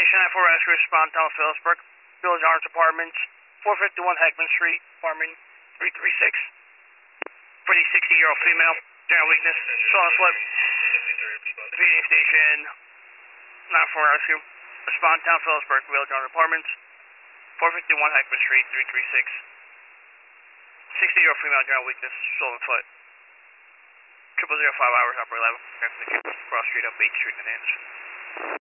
Station 94 Rescue, respond to Phillipsburg, Village Arms Apartments, 451 Heckman Street, apartment 336. Pretty 60-year-old female, general weakness, saw slip. Feeding Station 94 Rescue, respond to Phillipsburg, Village Arms Apartments, 451 Heckman Street, 336. 60-year-old female, general weakness, swollen foot. 0005 hours, upper level. Cross Street up 8th Street in Anderson.